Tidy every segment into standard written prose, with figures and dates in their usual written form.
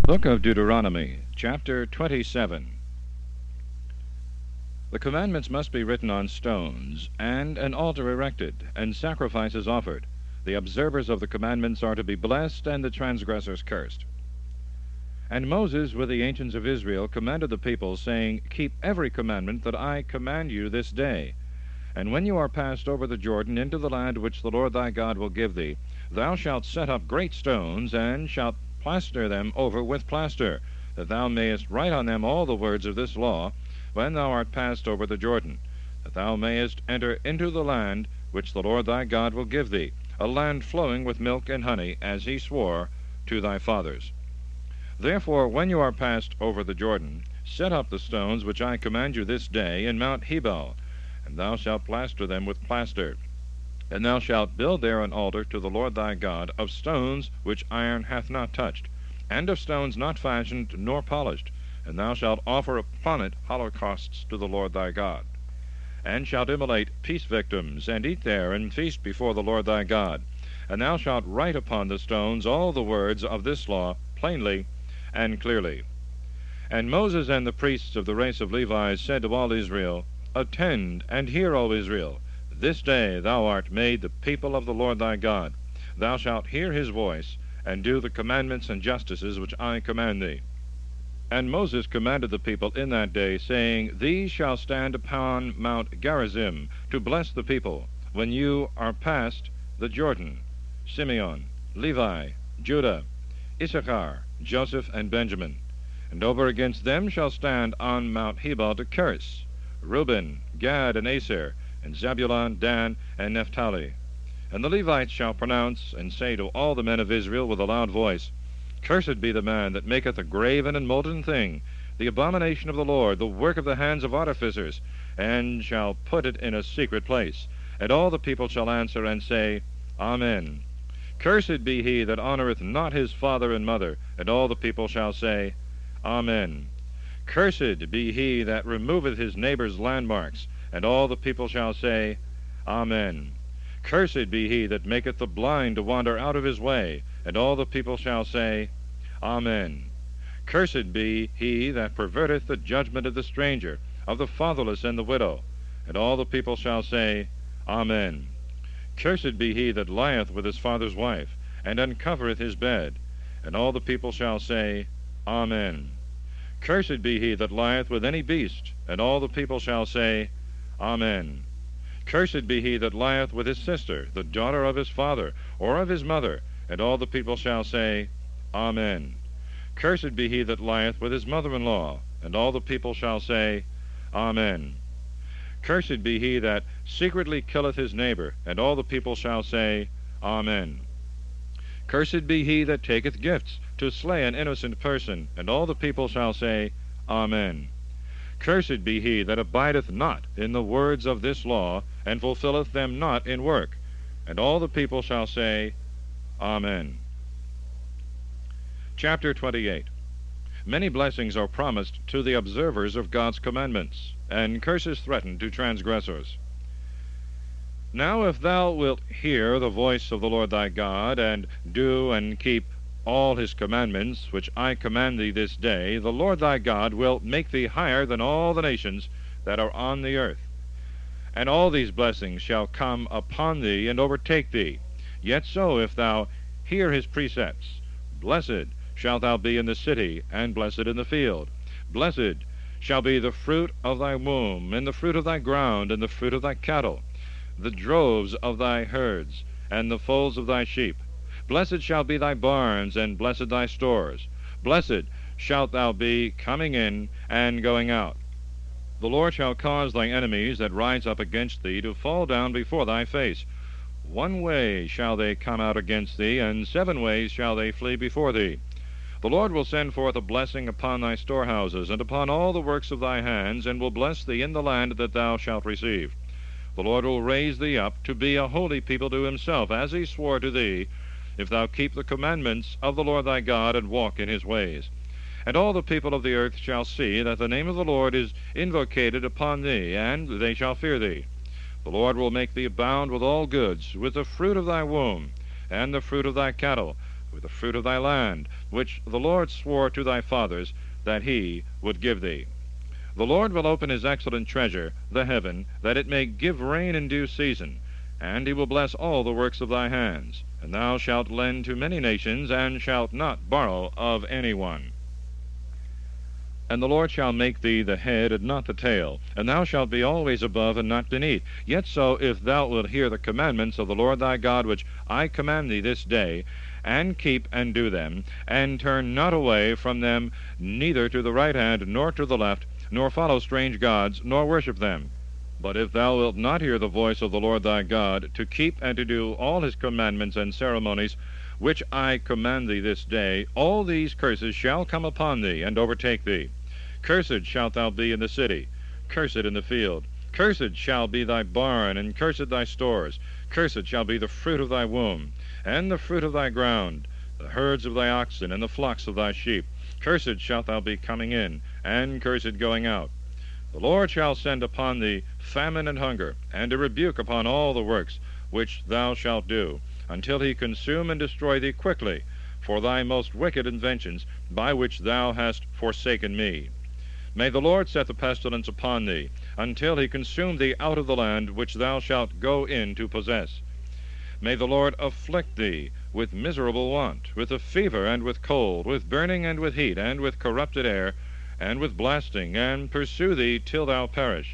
Book of Deuteronomy, chapter 27. The commandments must be written on stones, and an altar erected, and sacrifices offered. The observers of the commandments are to be blessed, and the transgressors cursed. And Moses with the ancients of Israel commanded the people, saying, Keep every commandment that I command you this day. And when you are passed over the Jordan into the land which the Lord thy God will give thee, thou shalt set up great stones, and shalt plaster them over with plaster, that thou mayest write on them all the words of this law, when thou art passed over the Jordan, that thou mayest enter into the land which the Lord thy God will give thee, a land flowing with milk and honey, as he swore to thy fathers. Therefore, when you are passed over the Jordan, set up the stones which I command you this day in Mount Ebal, and thou shalt plaster them with plaster. And thou shalt build there an altar to the Lord thy God of stones which iron hath not touched, and of stones not fashioned nor polished, and thou shalt offer upon it holocausts to the Lord thy God, and shalt immolate peace victims, and eat there, and feast before the Lord thy God. And thou shalt write upon the stones all the words of this law plainly and clearly. And Moses and the priests of the race of Levi said to all Israel, Attend and hear, O Israel. This day thou art made the people of the Lord thy God. Thou shalt hear his voice, and do the commandments and justices which I command thee. And Moses commanded the people in that day, saying, These shall stand upon Mount Gerizim, to bless the people, when you are past the Jordan: Simeon, Levi, Judah, Issachar, Joseph, and Benjamin. And over against them shall stand on Mount Ebal to curse: Reuben, Gad, and Aser, and Zebulun, Dan, and Naphtali. And the Levites shall pronounce, and say to all the men of Israel with a loud voice, Cursed be the man that maketh a graven and molten thing, the abomination of the Lord, the work of the hands of artificers, and shall put it in a secret place. And all the people shall answer and say, Amen. Cursed be he that honoureth not his father and mother. And all the people shall say, Amen. Cursed be he that removeth his neighbour's landmarks. And all the people shall say, Amen. Cursed be he that maketh the blind to wander out of his way. And all the people shall say, Amen. Cursed be he that perverteth the judgment of the stranger, of the fatherless and the widow. And all the people shall say, Amen. Cursed be he that lieth with his father's wife, and uncovereth his bed. And all the people shall say, Amen. Cursed be he that lieth with any beast. And all the people shall say, Amen. Cursed be he that lieth with his sister, the daughter of his father, or of his mother. And all the people shall say, Amen. Cursed be he that lieth with his mother-in-law. And all the people shall say, Amen. Cursed be he that secretly killeth his neighbor. And all the people shall say, Amen. Cursed be he that taketh gifts to slay an innocent person. And all the people shall say, Amen. Cursed be he that abideth not in the words of this law, and fulfilleth them not in work. And all the people shall say, Amen. Chapter 28. Many blessings are promised to the observers of God's commandments, and curses threatened to transgressors. Now if thou wilt hear the voice of the Lord thy God, and do and keep all his commandments, which I command thee this day, the Lord thy God will make thee higher than all the nations that are on the earth. And all these blessings shall come upon thee and overtake thee. Yet so, if thou hear his precepts, blessed shalt thou be in the city, and blessed in the field. Blessed shall be the fruit of thy womb, and the fruit of thy ground, and the fruit of thy cattle, the droves of thy herds, and the foals of thy sheep. Blessed shall be thy barns, and blessed thy stores. Blessed shalt thou be coming in and going out. The Lord shall cause thy enemies that rise up against thee to fall down before thy face. One way shall they come out against thee, and 7 ways shall they flee before thee. The Lord will send forth a blessing upon thy storehouses, and upon all the works of thy hands, and will bless thee in the land that thou shalt receive. The Lord will raise thee up to be a holy people to himself, as he swore to thee, if thou keep the commandments of the Lord thy God, and walk in his ways. And all the people of the earth shall see that the name of the Lord is invocated upon thee, and they shall fear thee. The Lord will make thee abound with all goods, with the fruit of thy womb, and the fruit of thy cattle, with the fruit of thy land, which the Lord swore to thy fathers that he would give thee. The Lord will open his excellent treasure, the heaven, that it may give rain in due season, and he will bless all the works of thy hands. And thou shalt lend to many nations, and shalt not borrow of any one. And the Lord shall make thee the head and not the tail, and thou shalt be always above and not beneath. Yet so, if thou wilt hear the commandments of the Lord thy God, which I command thee this day, and keep and do them, and turn not away from them, neither to the right hand nor to the left, nor follow strange gods, nor worship them. But if thou wilt not hear the voice of the Lord thy God, to keep and to do all his commandments and ceremonies, which I command thee this day, all these curses shall come upon thee, and overtake thee. Cursed shalt thou be in the city, cursed in the field. Cursed shall be thy barn, and cursed thy stores. Cursed shall be the fruit of thy womb, and the fruit of thy ground, the herds of thy oxen, and the flocks of thy sheep. Cursed shalt thou be coming in, and cursed going out. The Lord shall send upon thee famine and hunger, and a rebuke upon all the works which thou shalt do, until he consume and destroy thee quickly, for thy most wicked inventions, by which thou hast forsaken me. May the Lord set the pestilence upon thee, until he consume thee out of the land which thou shalt go in to possess. May the Lord afflict thee with miserable want, with a fever and with cold, with burning and with heat, and with corrupted air, and with blasting, and pursue thee till thou perish.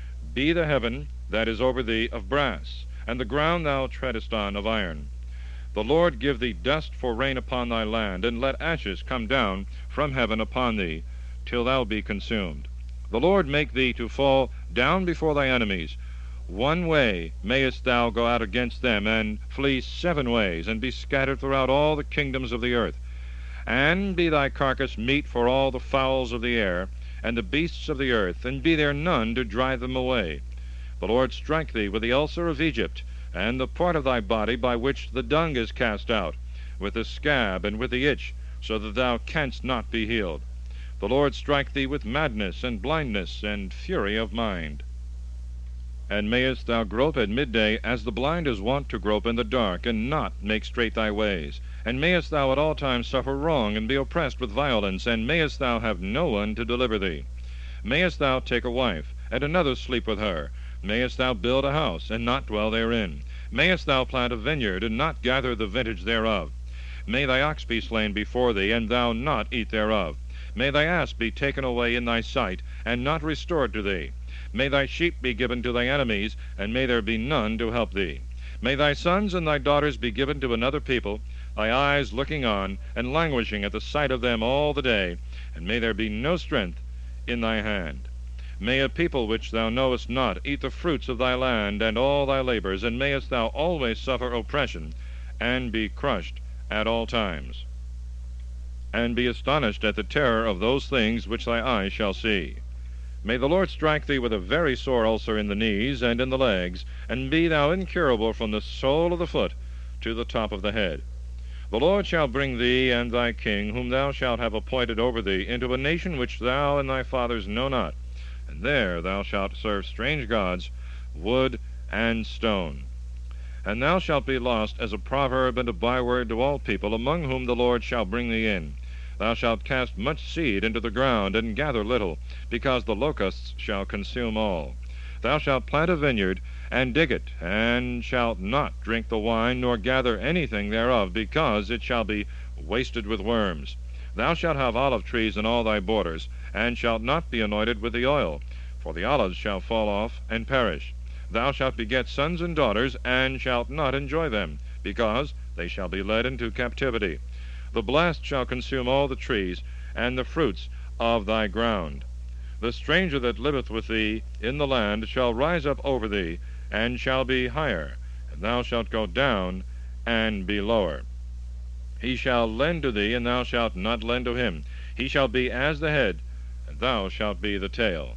Be the heaven that is over thee of brass, and the ground thou treadest on of iron. The Lord give thee dust for rain upon thy land, and let ashes come down from heaven upon thee, till thou be consumed. The Lord make thee to fall down before thy enemies. One way mayest thou go out against them, and flee 7 ways, and be scattered throughout all the kingdoms of the earth. And be thy carcass meat for all the fowls of the air, and the beasts of the earth, and be there none to drive them away. The Lord strike thee with the ulcer of Egypt, and the part of thy body by which the dung is cast out, with the scab and with the itch, so that thou canst not be healed. The Lord strike thee with madness and blindness and fury of mind. And mayest thou grope at midday, as the blind is wont to grope in the dark, and not make straight thy ways. And mayest thou at all times suffer wrong, and be oppressed with violence, and mayest thou have no one to deliver thee. Mayest thou take a wife, and another sleep with her. Mayest thou build a house, and not dwell therein. Mayest thou plant a vineyard, and not gather the vintage thereof. May thy ox be slain before thee, and thou not eat thereof. May thy ass be taken away in thy sight, and not restored to thee. May thy sheep be given to thy enemies, and may there be none to help thee. May thy sons and thy daughters be given to another people, thy eyes looking on, and languishing at the sight of them all the day, and may there be no strength in thy hand. May a people which thou knowest not eat the fruits of thy land and all thy labors, and mayest thou always suffer oppression, and be crushed at all times, and be astonished at the terror of those things which thy eyes shall see. May the Lord strike thee with a very sore ulcer in the knees and in the legs, and be thou incurable from the sole of the foot to the top of the head. The Lord shall bring thee and thy king, whom thou shalt have appointed over thee, into a nation which thou and thy fathers know not, and there thou shalt serve strange gods, wood and stone. And thou shalt be lost as a proverb and a byword to all people, among whom the Lord shall bring thee in. Thou shalt cast much seed into the ground, and gather little, because the locusts shall consume all. Thou shalt plant a vineyard, and dig it, and shalt not drink the wine, nor gather anything thereof, because it shall be wasted with worms. Thou shalt have olive trees in all thy borders, and shalt not be anointed with the oil, for the olives shall fall off and perish. Thou shalt beget sons and daughters, and shalt not enjoy them, because they shall be led into captivity. The blast shall consume all the trees, and the fruits of thy ground. The stranger that liveth with thee in the land shall rise up over thee, and shall be higher, and thou shalt go down and be lower. He shall lend to thee, and thou shalt not lend to him. He shall be as the head, and thou shalt be the tail.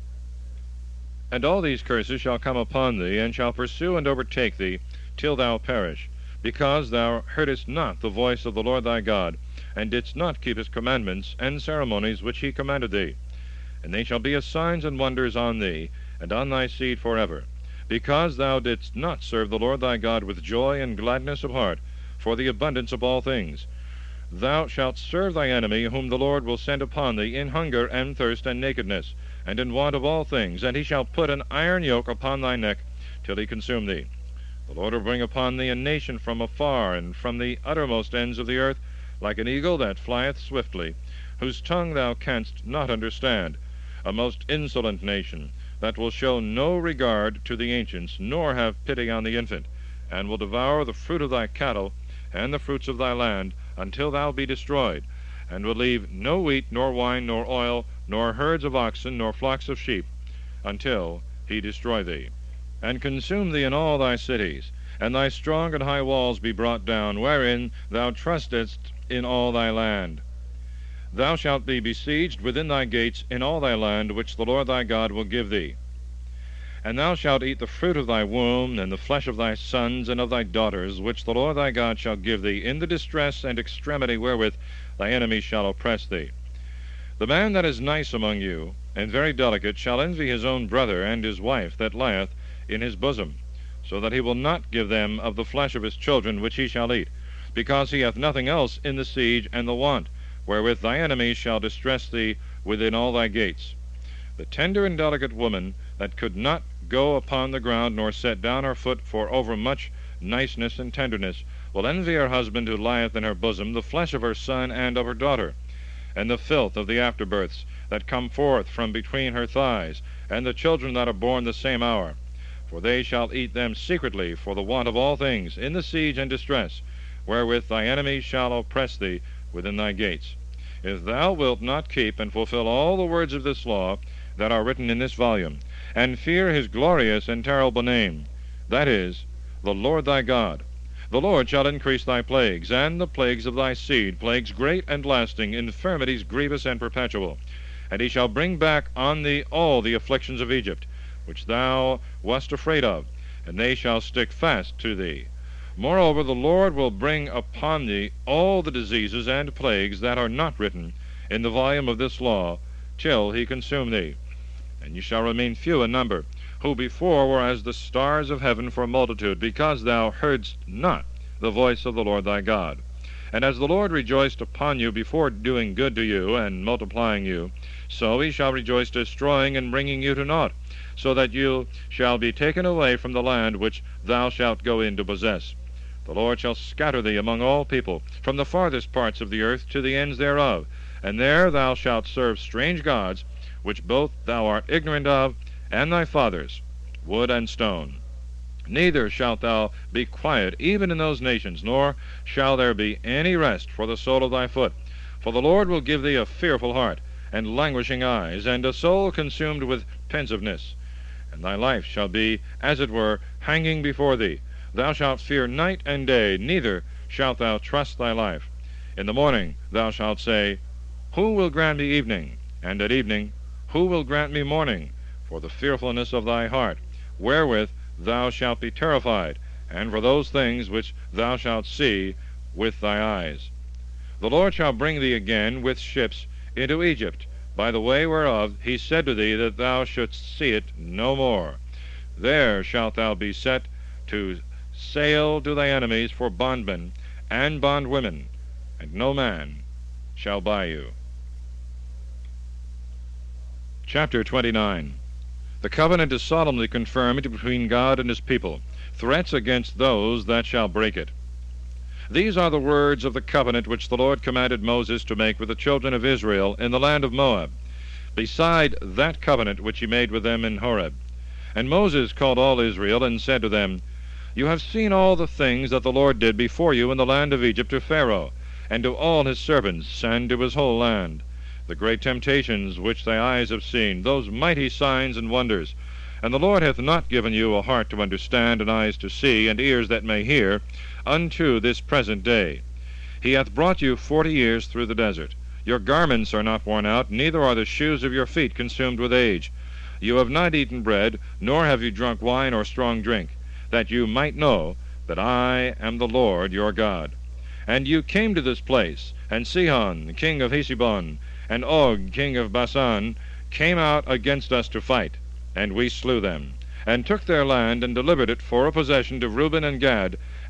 And all these curses shall come upon thee, and shall pursue and overtake thee, till thou perish, because thou heardest not the voice of the Lord thy God, and didst not keep his commandments and ceremonies which he commanded thee. And they shall be as signs and wonders on thee, and on thy seed forever, because thou didst not serve the Lord thy God with joy and gladness of heart, for the abundance of all things. Thou shalt serve thy enemy, whom the Lord will send upon thee, in hunger and thirst and nakedness, and in want of all things, and he shall put an iron yoke upon thy neck, till he consume thee. The Lord will bring upon thee a nation from afar, and from the uttermost ends of the earth, like an eagle that flieth swiftly, whose tongue thou canst not understand, a most insolent nation, that will show no regard to the ancients, nor have pity on the infant, and will devour the fruit of thy cattle, and the fruits of thy land, until thou be destroyed, and will leave no wheat, nor wine, nor oil, nor herds of oxen, nor flocks of sheep, until he destroy thee, and consume thee in all thy cities, and thy strong and high walls be brought down, wherein thou trustedst in all thy land. Thou shalt be besieged within thy gates in all thy land, which the Lord thy God will give thee. And thou shalt eat the fruit of thy womb, and the flesh of thy sons and of thy daughters, which the Lord thy God shall give thee, in the distress and extremity wherewith thy enemies shall oppress thee. The man that is nice among you, and very delicate, shall envy his own brother and his wife that lieth in his bosom, so that he will not give them of the flesh of his children which he shall eat, because he hath nothing else in the siege and the want, wherewith thy enemies shall distress thee within all thy gates. The tender and delicate woman that could not go upon the ground, nor set down her foot for overmuch niceness and tenderness, will envy her husband who lieth in her bosom, the flesh of her son and of her daughter, and the filth of the afterbirths that come forth from between her thighs, and the children that are born the same hour. For they shall eat them secretly for the want of all things, in the siege and distress, wherewith thy enemies shall oppress thee within thy gates. If thou wilt not keep and fulfill all the words of this law that are written in this volume, and fear his glorious and terrible name, that is, the Lord thy God, the Lord shall increase thy plagues, and the plagues of thy seed, plagues great and lasting, infirmities grievous and perpetual. And he shall bring back on thee all the afflictions of Egypt, which thou wast afraid of, and they shall stick fast to thee. Moreover, the Lord will bring upon thee all the diseases and plagues that are not written in the volume of this law, till he consume thee. And ye shall remain few in number, who before were as the stars of heaven for multitude, because thou heardst not the voice of the Lord thy God. And as the Lord rejoiced upon you before doing good to you and multiplying you, so he shall rejoice destroying and bringing you to naught, so that you shall be taken away from the land which thou shalt go in to possess. The Lord shall scatter thee among all people, from the farthest parts of the earth to the ends thereof, and there thou shalt serve strange gods, which both thou art ignorant of, and thy fathers, wood and stone. Neither shalt thou be quiet even in those nations, nor shall there be any rest for the sole of thy foot. For the Lord will give thee a fearful heart, and languishing eyes, and a soul consumed with pensiveness. And thy life shall be, as it were, hanging before thee. Thou shalt fear night and day, neither shalt thou trust thy life. In the morning thou shalt say, Who will grant me evening? And at evening, Who will grant me morning? For the fearfulness of thy heart, wherewith thou shalt be terrified, and for those things which thou shalt see with thy eyes. The Lord shall bring thee again with ships into Egypt, by the way whereof he said to thee that thou shouldst see it no more. There shalt thou be set to sail to thy enemies for bondmen and bondwomen, and no man shall buy you. Chapter 29. The covenant is solemnly confirmed between God and his people. Threats against those that shall break it. These are the words of the covenant which the Lord commanded Moses to make with the children of Israel in the land of Moab, beside that covenant which he made with them in Horeb. And Moses called all Israel, and said to them, You have seen all the things that the Lord did before you in the land of Egypt to Pharaoh, and to all his servants, and to his whole land, the great temptations which thy eyes have seen, those mighty signs and wonders. And the Lord hath not given you a heart to understand, and eyes to see, and ears that may hear, unto this present day. He hath brought you 40 years through the desert. Your garments are not worn out, neither are the shoes of your feet consumed with age. You have not eaten bread, nor have you drunk wine or strong drink, that you might know that I am the Lord your God. And you came to this place, and Sihon, king of Heshbon, and Og, king of Bashan, came out against us to fight, and we slew them, and took their land, and delivered it for a possession to Reuben and Gad,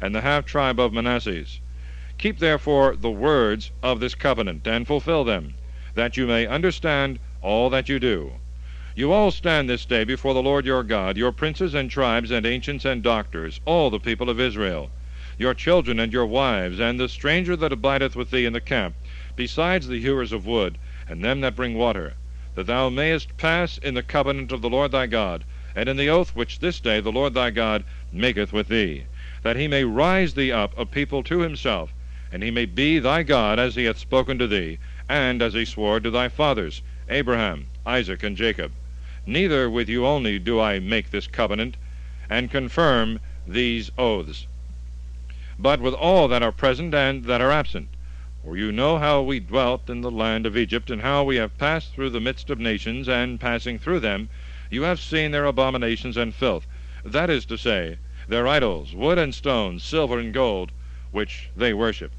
and the half-tribe of Manasseh. Keep therefore the words of this covenant, and fulfill them, that you may understand all that you do. You all stand this day before the Lord your God, your princes and tribes and ancients and doctors, all the people of Israel, your children and your wives, and the stranger that abideth with thee in the camp, besides the hewers of wood, and them that bring water, that thou mayest pass in the covenant of the Lord thy God, and in the oath which this day the Lord thy God maketh with thee, that he may rise thee up a people to himself, and he may be thy God as he hath spoken to thee, and as he swore to thy fathers, Abraham, Isaac, and Jacob. Neither with you only do I make this covenant, and confirm these oaths, but with all that are present and that are absent. For you know how we dwelt in the land of Egypt, and how we have passed through the midst of nations, and passing through them, you have seen their abominations and filth, that is to say, their idols, wood and stone, silver and gold, which they worshipped.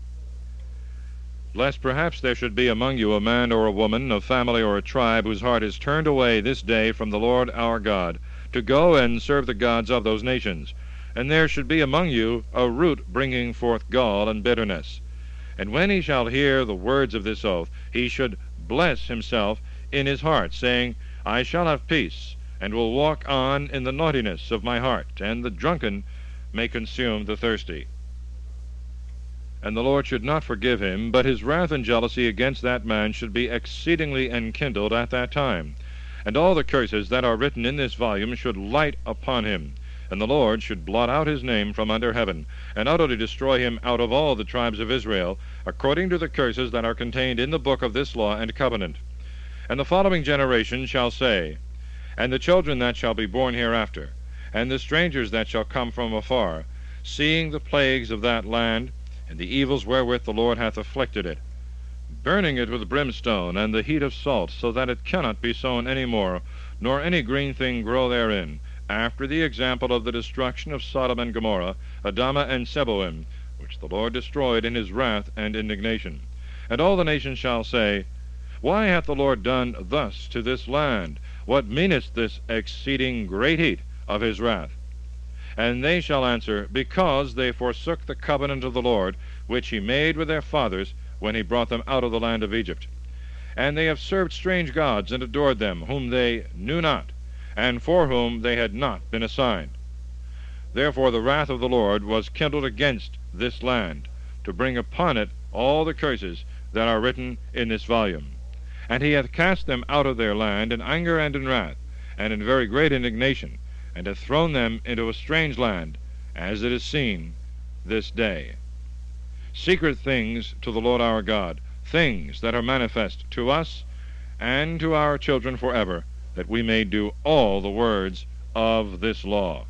Lest perhaps there should be among you a man or a woman, a family or a tribe, whose heart is turned away this day from the Lord our God, to go and serve the gods of those nations, and there should be among you a root bringing forth gall and bitterness. And when he shall hear the words of this oath, he should bless himself in his heart, saying, I shall have peace, and will walk on in the naughtiness of my heart, and the drunken may consume the thirsty. And the Lord should not forgive him, but his wrath and jealousy against that man should be exceedingly enkindled at that time. And all the curses that are written in this volume should light upon him, and the Lord should blot out his name from under heaven, and utterly destroy him out of all the tribes of Israel, according to the curses that are contained in the book of this law and covenant. And the following generation shall say, and the children that shall be born hereafter, and the strangers that shall come from afar, seeing the plagues of that land, and the evils wherewith the Lord hath afflicted it, burning it with brimstone and the heat of salt, so that it cannot be sown any more, nor any green thing grow therein, after the example of the destruction of Sodom and Gomorrah, Admah and Zeboim, which the Lord destroyed in his wrath and indignation. And all the nations shall say, Why hath the Lord done thus to this land? What meaneth this exceeding great heat of his wrath? And they shall answer, Because they forsook the covenant of the Lord, which he made with their fathers when he brought them out of the land of Egypt. And they have served strange gods, and adored them, whom they knew not, and for whom they had not been assigned. Therefore the wrath of the Lord was kindled against this land, to bring upon it all the curses that are written in this volume. And he hath cast them out of their land in anger and in wrath, and in very great indignation, and hath thrown them into a strange land, as it is seen this day. Secret things to the Lord our God, things that are manifest to us and to our children forever, that we may do all the words of this law.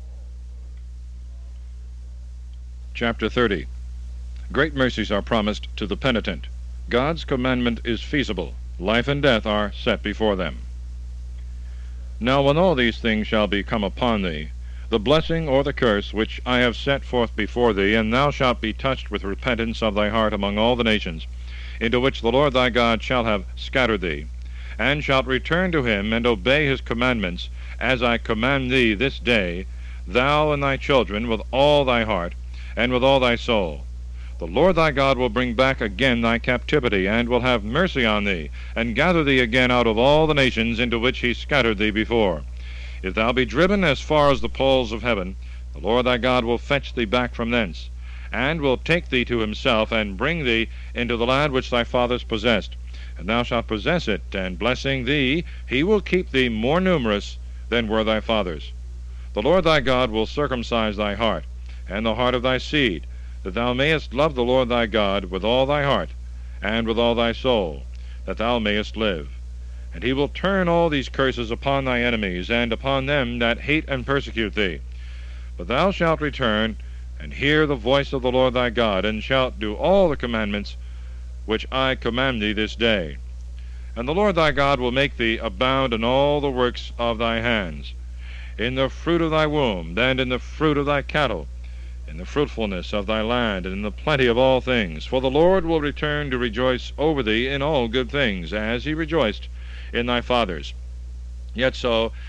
Chapter 30. Great mercies are promised to the penitent. God's commandment is feasible. Life and death are set before them. Now when all these things shall be come upon thee, the blessing or the curse which I have set forth before thee, and thou shalt be touched with repentance of thy heart among all the nations, into which the Lord thy God shall have scattered thee, and shalt return to him, and obey his commandments, as I command thee this day, thou and thy children, with all thy heart, and with all thy soul. The Lord thy God will bring back again thy captivity, and will have mercy on thee, and gather thee again out of all the nations into which he scattered thee before. If thou be driven as far as the poles of heaven, the Lord thy God will fetch thee back from thence, and will take thee to himself, and bring thee into the land which thy fathers possessed. And thou shalt possess it, and blessing thee, he will keep thee more numerous than were thy fathers. The Lord thy God will circumcise thy heart, and the heart of thy seed, that thou mayest love the Lord thy God with all thy heart, and with all thy soul, that thou mayest live. And he will turn all these curses upon thy enemies, and upon them that hate and persecute thee. But thou shalt return, and hear the voice of the Lord thy God, and shalt do all the commandments which I command thee this day. And the Lord thy God will make thee abound in all the works of thy hands, in the fruit of thy womb, and in the fruit of thy cattle, in the fruitfulness of thy land, and in the plenty of all things. For the Lord will return to rejoice over thee in all good things, as he rejoiced in thy fathers. Yet so,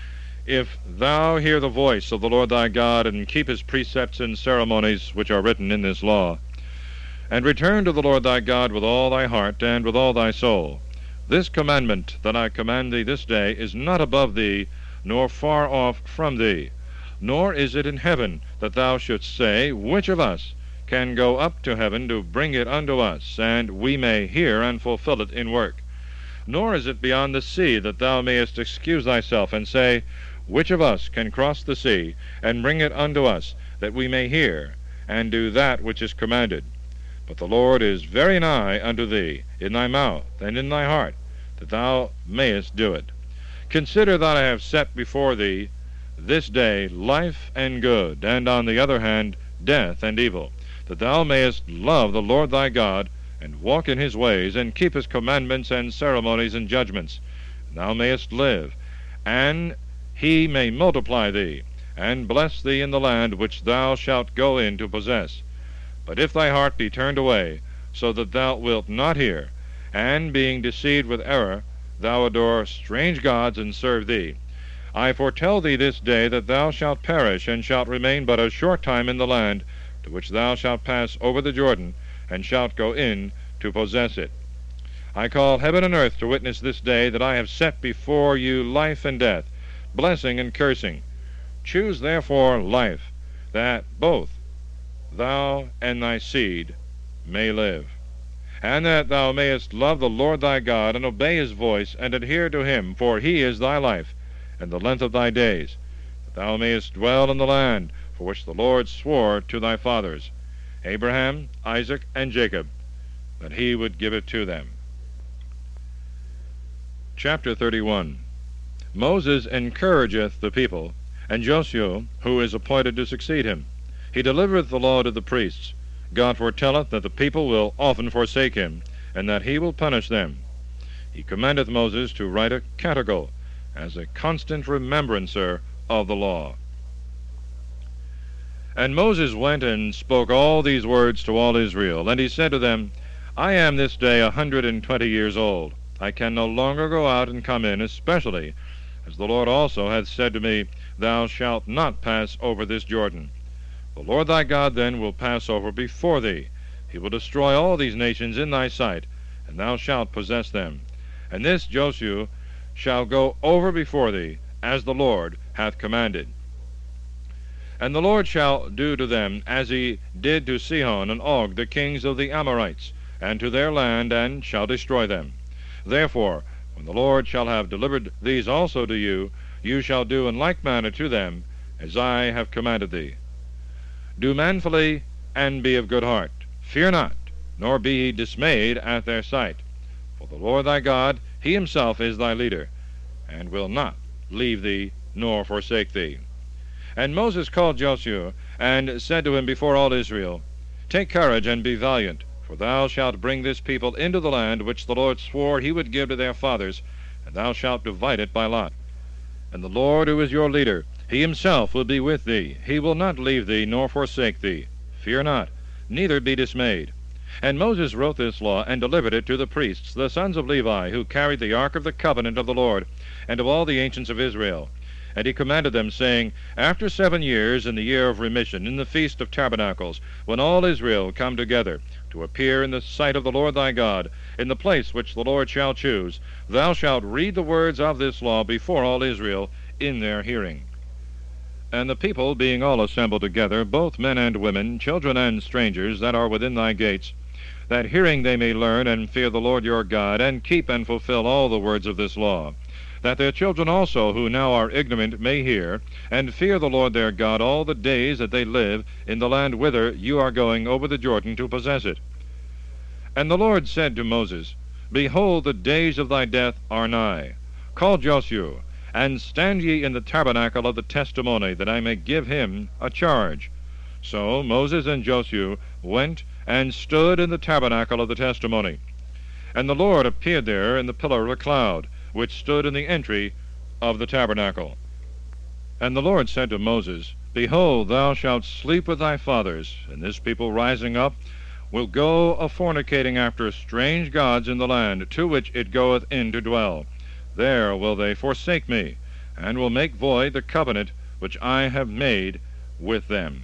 If thou hear the voice of the Lord thy God, and keep his precepts and ceremonies which are written in this law, and return to the Lord thy God with all thy heart and with all thy soul, this commandment that I command thee this day is not above thee, nor far off from thee, nor is it in heaven, that thou shouldst say, Which of us can go up to heaven to bring it unto us, and we may hear and fulfill it in work? Nor is it beyond the sea, that thou mayest excuse thyself, and say, Which of us can cross the sea, and bring it unto us, that we may hear, and do that which is commanded? But the Lord is very nigh unto thee, in thy mouth and in thy heart, that thou mayest do it. Consider that I have set before thee this day life and good, and on the other hand death and evil, that thou mayest love the Lord thy God, and walk in his ways, and keep his commandments and ceremonies and judgments, and thou mayest live, and he may multiply thee, and bless thee in the land which thou shalt go in to possess. But if thy heart be turned away, so that thou wilt not hear, and being deceived with error, thou adore strange gods and serve thee, I foretell thee this day that thou shalt perish, and shalt remain but a short time in the land, to which thou shalt pass over the Jordan, and shalt go in to possess it. I call heaven and earth to witness this day that I have set before you life and death, blessing and cursing. Choose therefore life, that both thou and thy seed may live, and that thou mayest love the Lord thy God, and obey his voice, and adhere to him, for he is thy life, and the length of thy days, that thou mayest dwell in the land for which the Lord swore to thy fathers, Abraham, Isaac, and Jacob, that he would give it to them. Chapter 31. Moses encourageth the people, and Joshua, who is appointed to succeed him. He delivereth the law to the priests. God foretelleth that the people will often forsake him, and that he will punish them. He commandeth Moses to write a catechol, as a constant remembrancer of the law. And Moses went and spoke all these words to all Israel, and he said to them, I am this day 120 years old. I can no longer go out and come in, especially as the Lord also hath said to me, Thou shalt not pass over this Jordan. The Lord thy God then will pass over before thee. He will destroy all these nations in thy sight, and thou shalt possess them. And this Joshua shall go over before thee, as the Lord hath commanded. And the Lord shall do to them as he did to Sihon and Og, the kings of the Amorites, and to their land, and shall destroy them. Therefore, when the Lord shall have delivered these also to you, you shall do in like manner to them, as I have commanded thee. Do manfully, and be of good heart. Fear not, nor be ye dismayed at their sight. For the Lord thy God, he himself is thy leader, and will not leave thee, nor forsake thee. And Moses called Joshua, and said to him before all Israel, Take courage, and be valiant, for thou shalt bring this people into the land which the Lord swore he would give to their fathers, and thou shalt divide it by lot. And the Lord, who is your leader, he himself will be with thee. He will not leave thee, nor forsake thee. Fear not, neither be dismayed. And Moses wrote this law, and delivered it to the priests, the sons of Levi, who carried the ark of the covenant of the Lord, and of all the ancients of Israel. And he commanded them, saying, After 7 years, in the year of remission, in the feast of tabernacles, when all Israel come together, to appear in the sight of the Lord thy God, in the place which the Lord shall choose, thou shalt read the words of this law before all Israel in their hearing. And the people being all assembled together, both men and women, children and strangers, that are within thy gates, that hearing they may learn and fear the Lord your God, and keep and fulfill all the words of this law, that their children also, who now are ignorant, may hear, and fear the Lord their God all the days that they live in the land whither you are going over the Jordan to possess it. And the Lord said to Moses, Behold, the days of thy death are nigh. Call Joshua, and stand ye in the tabernacle of the testimony, that I may give him a charge. So Moses and Joshua went and stood in the tabernacle of the testimony. And the Lord appeared there in the pillar of a cloud, which stood in the entry of the tabernacle. And the Lord said to Moses, Behold, thou shalt sleep with thy fathers, and this people rising up will go a-fornicating after strange gods in the land, to which it goeth in to dwell. There will they forsake me, and will make void the covenant which I have made with them.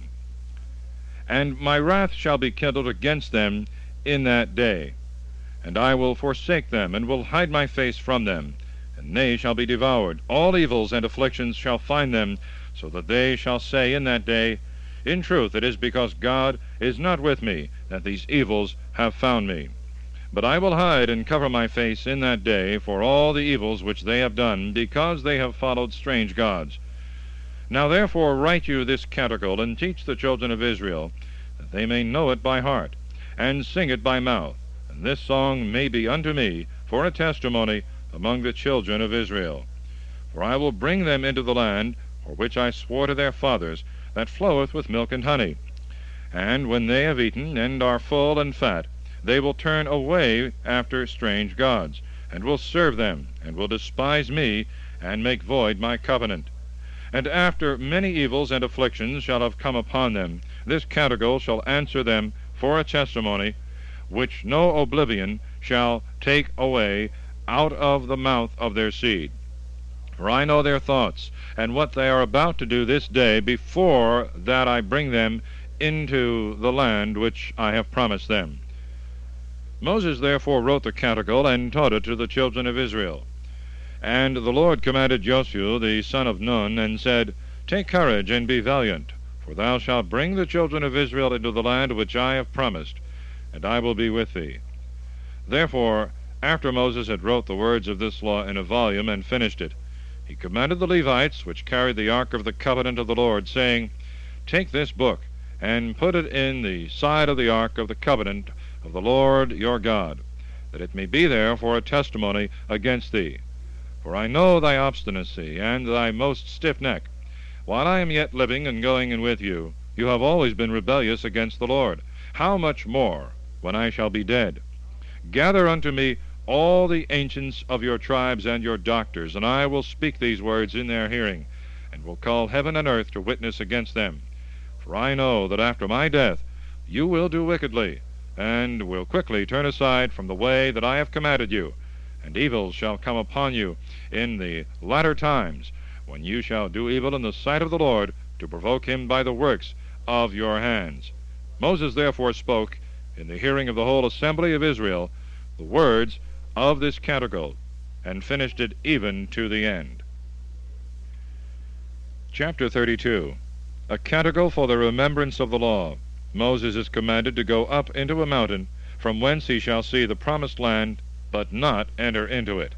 And my wrath shall be kindled against them in that day, and I will forsake them, and will hide my face from them, and they shall be devoured. All evils and afflictions shall find them, so that they shall say in that day, In truth, it is because God is not with me that these evils have found me. But I will hide and cover my face in that day for all the evils which they have done, because they have followed strange gods. Now therefore write you this canticle, and teach the children of Israel, that they may know it by heart, and sing it by mouth. And this song may be unto me for a testimony among the children of Israel. For I will bring them into the land, for which I swore to their fathers, that floweth with milk and honey. And when they have eaten, and are full and fat, they will turn away after strange gods, and will serve them, and will despise me, and make void my covenant. And after many evils and afflictions shall have come upon them, this canticle shall answer them for a testimony, which no oblivion shall take away out of the mouth of their seed. For I know their thoughts, and what they are about to do this day, before that I bring them into the land which I have promised them. Moses therefore wrote the canticle, and taught it to the children of Israel. And the Lord commanded Joshua the son of Nun, and said, Take courage, and be valiant, for thou shalt bring the children of Israel into the land which I have promised, and I will be with thee. Therefore, after Moses had wrote the words of this law in a volume, and finished it, he commanded the Levites, which carried the ark of the covenant of the Lord, saying, Take this book, and put it in the side of the ark of the covenant of the Lord your God, that it may be there for a testimony against thee. For I know thy obstinacy, and thy most stiff neck. While I am yet living and going in with you, you have always been rebellious against the Lord. How much more when I shall be dead? Gather unto me all the ancients of your tribes and your doctors, and I will speak these words in their hearing, and will call heaven and earth to witness against them. For I know that after my death you will do wickedly, and will quickly turn aside from the way that I have commanded you, and evils shall come upon you in the latter times, when you shall do evil in the sight of the Lord, to provoke him by the works of your hands. Moses therefore spoke in the hearing of the whole assembly of Israel the words of this canticle, and finished it even to the end. Chapter 32. A canticle for the remembrance of the law. Moses is commanded to go up into a mountain, from whence he shall see the promised land, but not enter into it.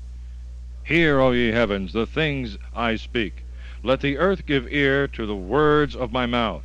Hear, O ye heavens, the things I speak. Let the earth give ear to the words of my mouth.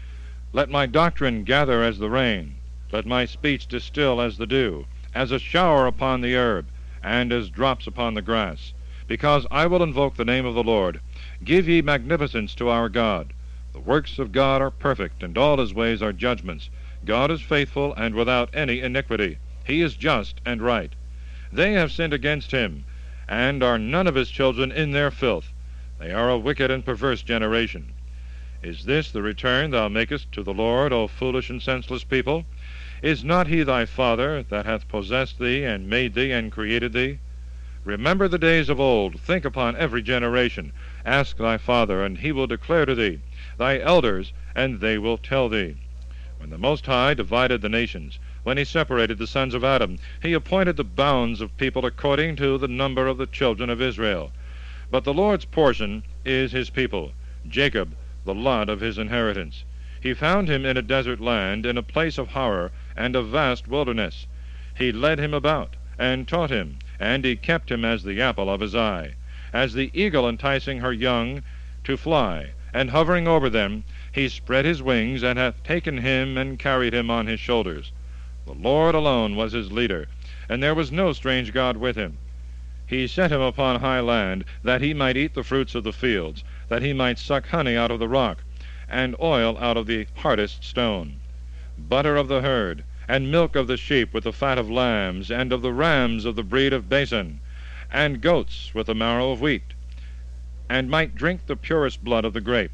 Let my doctrine gather as the rain. Let my speech distill as the dew, as a shower upon the herb, and as drops upon the grass. Because I will invoke the name of the Lord. Give ye magnificence to our God. The works of God are perfect, and all his ways are judgments. God is faithful and without any iniquity. He is just and right. They have sinned against him, and are none of his children in their filth. They are a wicked and perverse generation. Is this the return thou makest to the Lord, O foolish and senseless people? Is not he thy father that hath possessed thee, and made thee, and created thee? Remember the days of old, think upon every generation. Ask thy father, and he will declare to thee, thy elders, and they will tell thee. When the Most High divided the nations, when he separated the sons of Adam, he appointed the bounds of people according to the number of the children of Israel. But the Lord's portion is his people, Jacob the lot of his inheritance. He found him in a desert land, in a place of horror, and a vast wilderness. He led him about, and taught him, and he kept him as the apple of his eye, as the eagle enticing her young to fly, and hovering over them, he spread his wings, and hath taken him, and carried him on his shoulders. The Lord alone was his leader, and there was no strange god with him. He set him upon high land, that he might eat the fruits of the fields, that he might suck honey out of the rock, and oil out of the hardest stone, butter of the herd, and milk of the sheep with the fat of lambs, and of the rams of the breed of Basan, and goats with the marrow of wheat, and might drink the purest blood of the grape.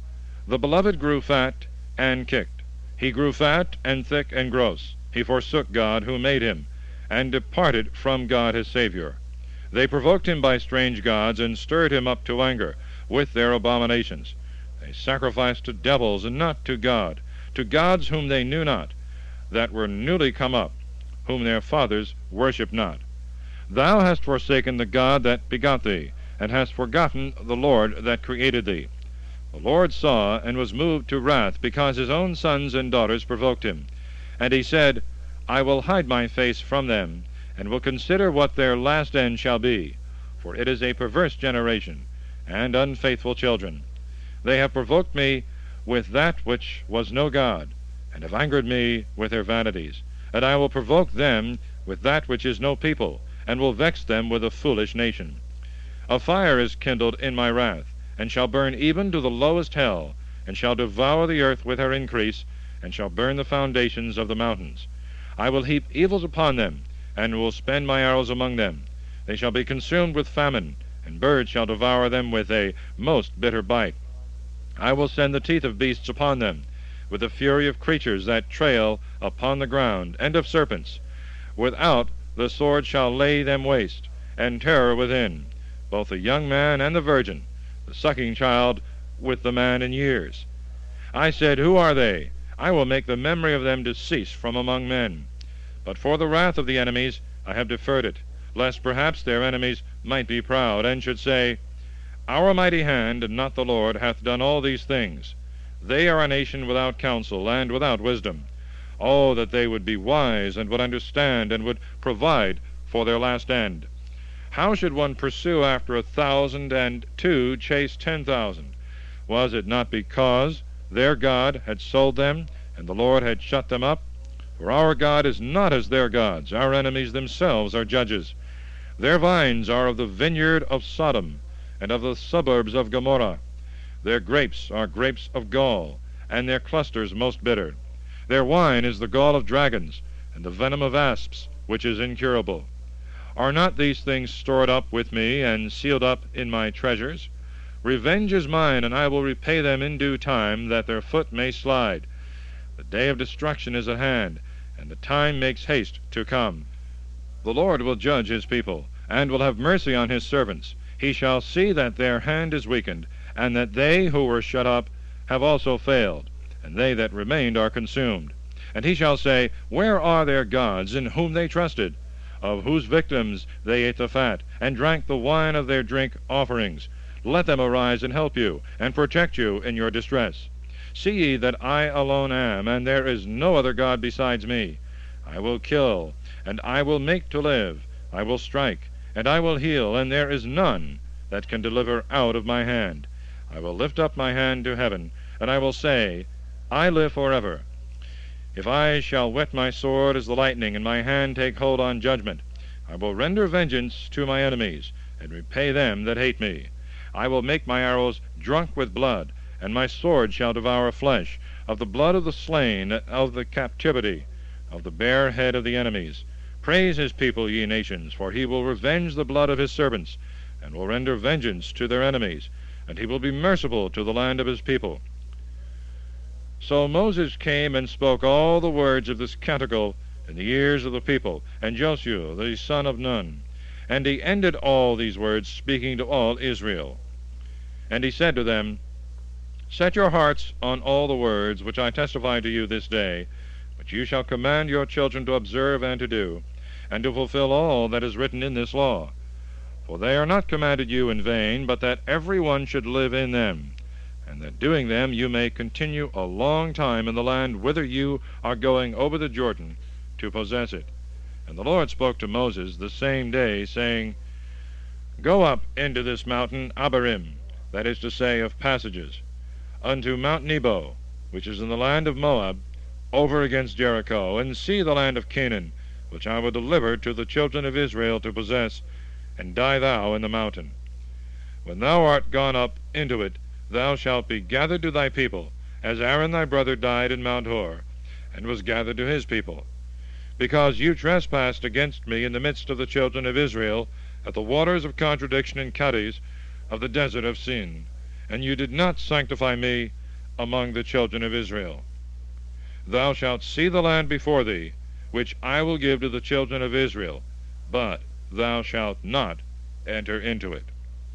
The beloved grew fat and kicked. He grew fat and thick and gross. He forsook God who made him, and departed from God his Savior. They provoked him by strange gods, and stirred him up to anger with their abominations. They sacrificed to devils, and not to God, to gods whom they knew not, that were newly come up, whom their fathers worshipped not. Thou hast forsaken the God that begot thee, and hast forgotten the Lord that created thee. The Lord saw, and was moved to wrath, because his own sons and daughters provoked him. And he said, I will hide my face from them, and will consider what their last end shall be. For it is a perverse generation, and unfaithful children. They have provoked me with that which was no God, and have angered me with their vanities. And I will provoke them with that which is no people, and will vex them with a foolish nation. A fire is kindled in my wrath, and shall burn even to the lowest hell, and shall devour the earth with her increase, and shall burn the foundations of the mountains. I will heap evils upon them, and will spend my arrows among them. They shall be consumed with famine, and birds shall devour them with a most bitter bite. I will send the teeth of beasts upon them, with the fury of creatures that trail upon the ground, and of serpents. Without the sword shall lay them waste, and terror within, both the young man and the virgin, the sucking child with the man in years. I said, Who are they? I will make the memory of them to cease from among men. But for the wrath of the enemies I have deferred it, lest perhaps their enemies might be proud, and should say, Our mighty hand, and not the Lord, hath done all these things. They are a nation without counsel, and without wisdom. Oh, that they would be wise, and would understand, and would provide for their last end. How should one pursue after 1,000, and two chase 10,000? Was it not because their God had sold them, and the Lord had shut them up? For our God is not as their gods. Our enemies themselves are judges. Their vines are of the vineyard of Sodom, and of the suburbs of Gomorrah. Their grapes are grapes of gall, and their clusters most bitter. Their wine is the gall of dragons, and the venom of asps, which is incurable. Are not these things stored up with me, and sealed up in my treasures? Revenge is mine, and I will repay them in due time, that their foot may slide. The day of destruction is at hand, and the time makes haste to come. The Lord will judge his people, and will have mercy on his servants. He shall see that their hand is weakened, and that they who were shut up have also failed, and they that remained are consumed. And he shall say, Where are their gods, in whom they trusted, of whose victims they ate the fat, and drank the wine of their drink offerings? Let them arise and help you, and protect you in your distress. See ye that I alone am, and there is no other God besides me. I will kill, and I will make to live. I will strike, and I will heal, and there is none that can deliver out of my hand. I will lift up my hand to heaven, and I will say, I live forever. If I shall whet my sword as the lightning, and my hand take hold on judgment, I will render vengeance to my enemies, and repay them that hate me. I will make my arrows drunk with blood, and my sword shall devour flesh, of the blood of the slain, of the captivity, of the bare head of the enemies. Praise his people, ye nations, for he will revenge the blood of his servants, and will render vengeance to their enemies, and he will be merciful to the land of his people. So Moses came and spoke all the words of this canticle in the ears of the people, and Joshua the son of Nun. And he ended all these words, speaking to all Israel. And he said to them, Set your hearts on all the words which I testify to you this day, which you shall command your children to observe and to do, and to fulfill all that is written in this law. For they are not commanded you in vain, but that every one should live in them, and that doing them you may continue a long time in the land whither you are going over the Jordan to possess it. And the Lord spoke to Moses the same day, saying, Go up into this mountain Abarim, that is to say, of passages, unto Mount Nebo, which is in the land of Moab, over against Jericho, and see the land of Canaan, which I will deliver to the children of Israel to possess, and die thou in the mountain. When thou art gone up into it, thou shalt be gathered to thy people, as Aaron thy brother died in Mount Hor, and was gathered to his people. Because you trespassed against me in the midst of the children of Israel, at the waters of contradiction in Kadesh of the desert of Sin, and you did not sanctify me among the children of Israel. Thou shalt see the land before thee, which I will give to the children of Israel, but thou shalt not enter into it.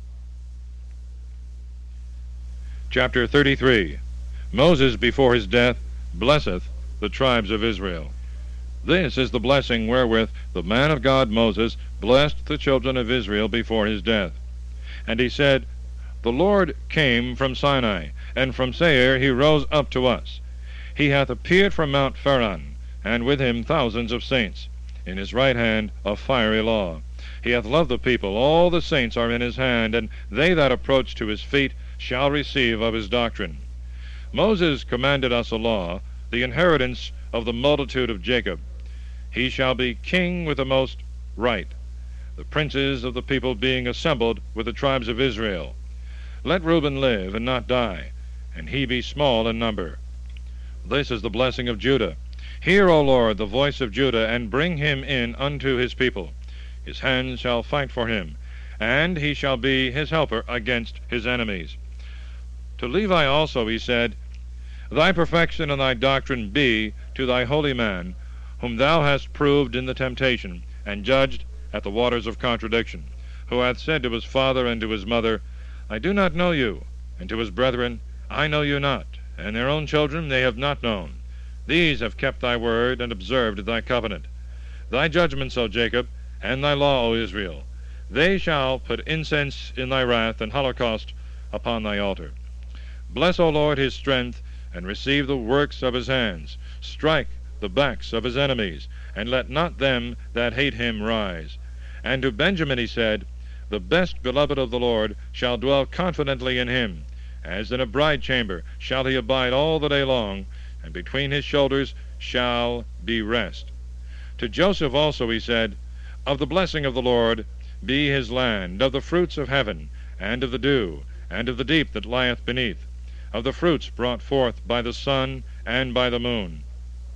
Chapter 33. Moses before his death blesseth the tribes of Israel. This is the blessing wherewith the man of God Moses blessed the children of Israel before his death. And he said, The Lord came from Sinai, and from Seir he rose up to us. He hath appeared from Mount Paran, and with him thousands of saints. In his right hand a fiery law. He hath loved the people, all the saints are in his hand, and they that approach to his feet shall receive of his doctrine. Moses commanded us a law, the inheritance of the multitude of Jacob. He shall be king with the most right, the princes of the people being assembled with the tribes of Israel. Let Reuben live and not die, and he be small in number. This is the blessing of Judah. Hear, O Lord, the voice of Judah, and bring him in unto his people. His hands shall fight for him, and he shall be his helper against his enemies. To Levi also he said, Thy perfection and thy doctrine be to thy holy man, whom thou hast proved in the temptation, and judged at the waters of contradiction, who hath said to his father and to his mother, I do not know you, and to his brethren, I know you not, and their own children they have not known. These have kept thy word, and observed thy covenant. Thy judgments, O Jacob, and thy law, O Israel, they shall put incense in thy wrath, and holocaust upon thy altar. Bless, O Lord, his strength, and receive the works of his hands. Strike the backs of his enemies, and let not them that hate him rise. And to Benjamin he said, The best beloved of the Lord shall dwell confidently in him. As in a bride chamber shall he abide all the day long, and between his shoulders shall be rest. To Joseph also he said, Of the blessing of the Lord be his land, of the fruits of heaven, and of the dew, and of the deep that lieth beneath, of the fruits brought forth by the sun and by the moon,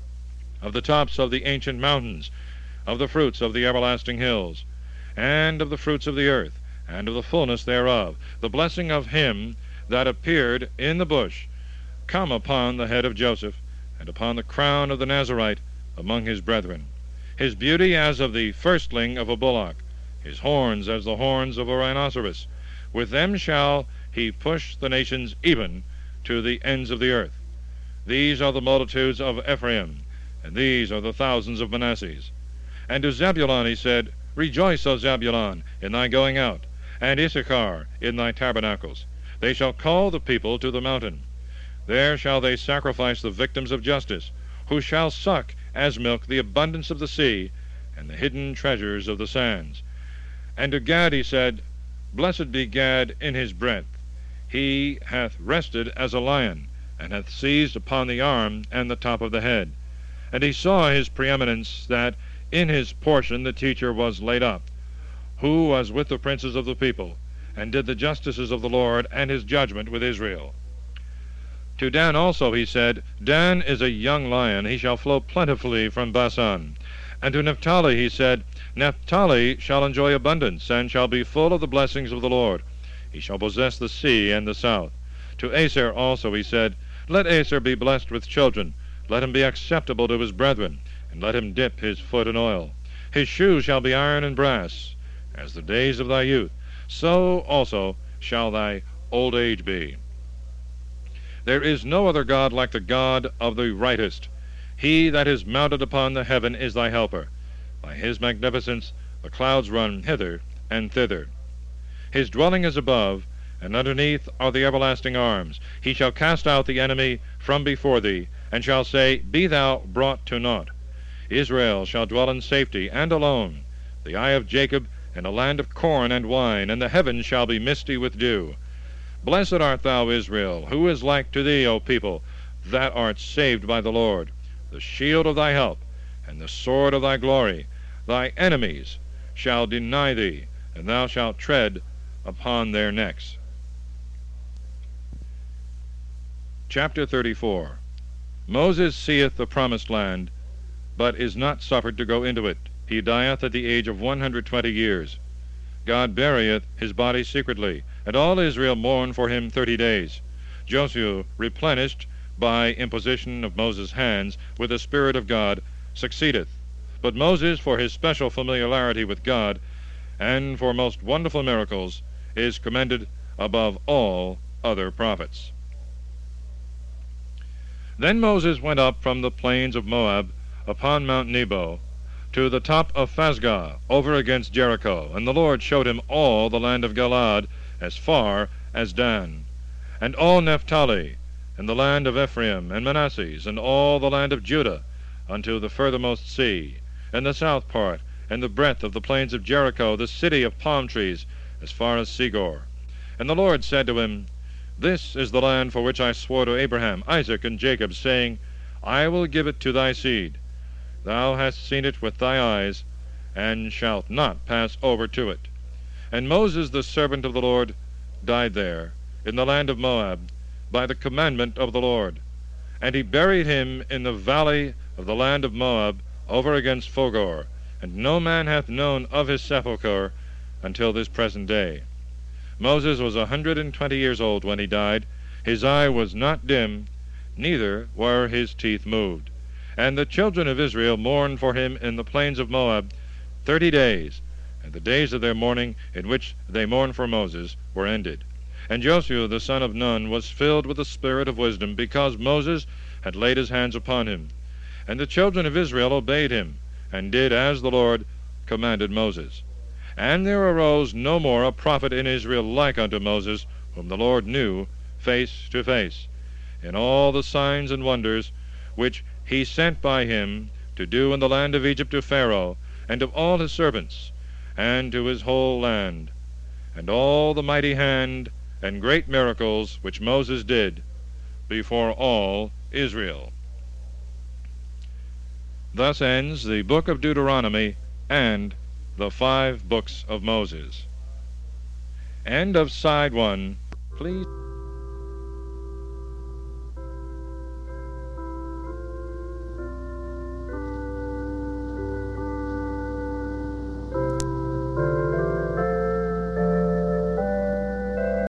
of the tops of the ancient mountains, of the fruits of the everlasting hills, and of the fruits of the earth, and of the fullness thereof, the blessing of him that appeared in the bush, come upon the head of Joseph, and upon the crown of the Nazarite among his brethren. His beauty as of the firstling of a bullock, his horns as the horns of a rhinoceros. With them shall he push the nations even to the ends of the earth. These are the multitudes of Ephraim, and these are the thousands of Manasseh. And to Zebulun he said, Rejoice, O Zebulun, in thy going out, and Issachar in thy tabernacles. They shall call the people to the mountain. There shall they sacrifice the victims of justice, who shall suck as milk the abundance of the sea, and the hidden treasures of the sands. And to Gad he said, Blessed be Gad in his breadth. He hath rested as a lion, and hath seized upon the arm and the top of the head. And he saw his preeminence, that in his portion the teacher was laid up, who was with the princes of the people, and did the justices of the Lord, and his judgment with Israel. To Dan also he said, Dan is a young lion, he shall flow plentifully from Basan. And to Naphtali he said, Naphtali shall enjoy abundance, and shall be full of the blessings of the Lord. He shall possess the sea and the south. To Aser also he said, Let Aser be blessed with children, let him be acceptable to his brethren, and let him dip his foot in oil. His shoes shall be iron and brass, as the days of thy youth, so also shall thy old age be. There is no other God like the God of the rightest. He that is mounted upon the heaven is thy helper. By his magnificence the clouds run hither and thither. His dwelling is above, and underneath are the everlasting arms. He shall cast out the enemy from before thee, and shall say, Be thou brought to naught. Israel shall dwell in safety and alone, the eye of Jacob in a land of corn and wine, and the heavens shall be misty with dew. Blessed art thou, Israel, who is like to thee, O people, that art saved by the Lord, the shield of thy help, and the sword of thy glory. Thy enemies shall deny thee, and thou shalt tread upon their necks. Chapter 34. Moses seeth the promised land, but is not suffered to go into it. He dieth at the age of 120 years. God burieth his body secretly, and all Israel mourn for him 30 days. Joshua, replenished by imposition of Moses' hands with the Spirit of God, succeedeth. But Moses, for his special familiarity with God, and for most wonderful miracles, is commended above all other prophets. Then Moses went up from the plains of Moab upon Mount Nebo to the top of Phasgah, over against Jericho, and the Lord showed him all the land of Galaad as far as Dan, and all Naphtali, and the land of Ephraim and Manasseh, and all the land of Judah, unto the furthermost sea, and the south part, and the breadth of the plains of Jericho, the city of palm trees, as far as Segor. And the Lord said to him, This is the land for which I swore to Abraham, Isaac, and Jacob, saying, I will give it to thy seed. Thou hast seen it with thy eyes, and shalt not pass over to it. And Moses the servant of the Lord died there, in the land of Moab, by the commandment of the Lord. And he buried him in the valley of the land of Moab, over against Phogor, and no man hath known of his sepulchre until this present day. Moses was 120 years old when he died. His eye was not dim, neither were his teeth moved. And the children of Israel mourned for him in the plains of Moab 30 days, and the days of their mourning in which they mourned for Moses were ended. And Joshua the son of Nun was filled with the spirit of wisdom, because Moses had laid his hands upon him. And the children of Israel obeyed him, and did as the Lord commanded Moses. And there arose no more a prophet in Israel like unto Moses, whom the Lord knew face to face, in all the signs and wonders which he sent by him to do in the land of Egypt to Pharaoh, and of all his servants, and to his whole land, and all the mighty hand and great miracles which Moses did before all Israel. Thus ends the book of Deuteronomy and the 5 books of Moses. End of Side 1. Please